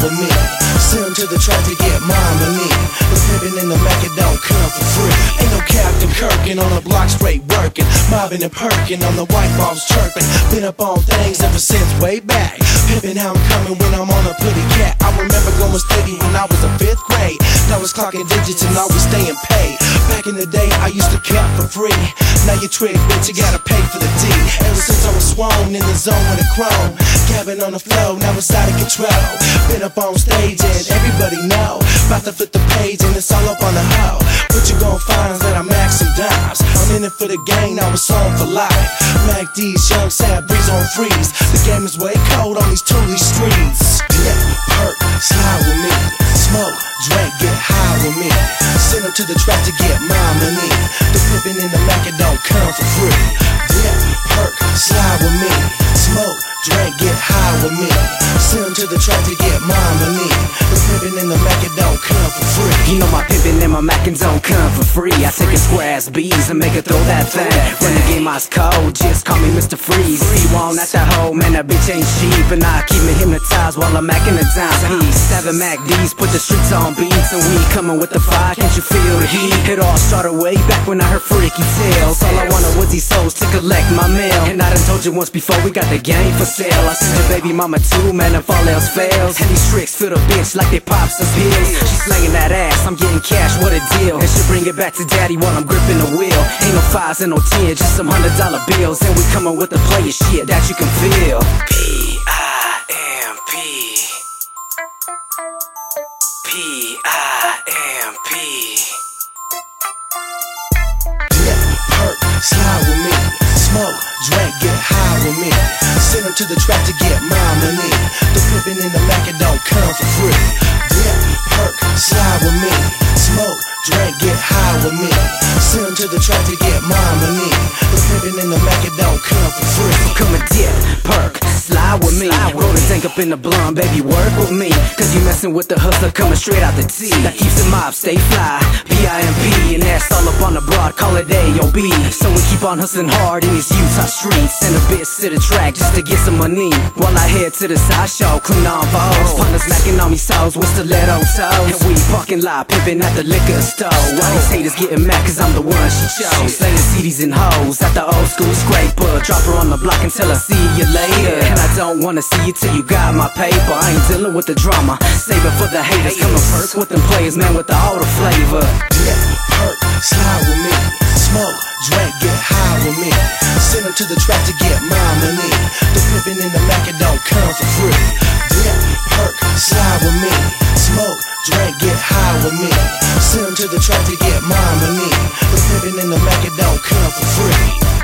with me. Send them to the track to get my money. The pimpin' in the Mac, it don't come for free. Ain't no Captain Kirkin on the block straight working, mobbing and perking on the white balls chirping. Been up on things ever since way back. Pimpin' how I'm coming when I'm on a pretty cat. I remember going steady when I was in 5th grade. I was clocking digits and always staying paid. Back in the day, I used to cap for free. Now you trick, bitch, you gotta pay for the D. Ever since I was sworn in the zone with a chrome, gabbing on the flow, now it's out of control. Been up on stage and everybody know, about to flip the page and it's all up on the hoe. What you gon' find is that I'm maxing dimes. I'm in it for the game, now it's on for life. Mac D's, young sad breeze on freeze. The game is way cold on these Thule streets. Dip, perk, slide with me. Smoke, drink, get high with me. Send them to the track to get my money. The pimpin' in the Mac, it don't come for free. Dip, perk, slide with me. Smoke, drink, get high with me. Send them to the track to get my money. The pimpin' in the Mac, it don't come for free. You know my pimpin' and my Mackin' don't come for free. I take a square ass bees and make her throw that thing. When the game ice cold, just call me Mr. Freeze. See one at the hoe, man, that bitch ain't cheap. And I keep me hypnotized while I'm macking the timepiece. 7 Mac D's, put the streets on beats. And we coming with the fire, can't you feel the heat? It all started way back when I heard freaky tales. All I wanted was these souls to collect my mail. And I done told you once before, we got the game for sale. I sent your baby mama too, man, if all else fails. And these tricks fill the bitch like they pop some pills. She slanging that ass, I'm getting cash, what a deal. And she bring it back to daddy while I'm gripping the wheel. Ain't no 5s and no 10s, just some $100 bills. And we coming with the player shit that you can feel. P-I-M-P P-I-M-P Dip, perk, slide with me. Smoke, drink, get high with me. Send them to the track to get my money. The pimpin' in the Mac, it don't come for free. Dip, perk, slide with me. Smoke, drink, get high with me. Send them to the track to get my money. The pimpin' in the Mac, it don't come for free. Come and dip, perk, slide with me. Roll the tank up in the blunt, baby, work with me. Cause you messin' with the hustler coming straight out the T. That keeps the mob stay fly, P-I-M-P. And that's all up on the broad, call it A-O-B. So we keep on hustling hard in these Utah streets. And a bit to the track just to get some money. While I head to the side show, clean on foes. Partners macking on me souls with stiletto toes. And we parking lot, pimping at the liquor store. Why these haters getting mad cause I'm the one she chose. Slaying CDs and hoes at the old school scraper. Drop her on the block until I see you later. And I don't wanna see you till you got my paper. I ain't dealing with the drama, save it for the haters. Come and perk with them players, man, with all the flavor. Dip, perk, slide with me. Smoke, drink, get high with me. Send them to the track to get my money. The pimpin' in the Mac, it don't come for free. Dip, perk, slide with me. Smoke, drink, get high with me. Send them to the track to get my money. The pimpin' in the Mac, it don't come for free.